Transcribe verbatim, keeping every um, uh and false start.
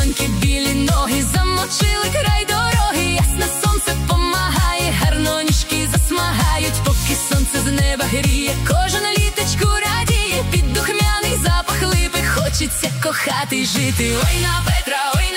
тонкі білі ноги замочили край дороги. Ясне сонце помагає, гарно ніжки засмагають, поки сонце з неба гріє, кожен літочку радіє. Під духмяний запах липи хочеться кохати й жити. Ой на Петра, ой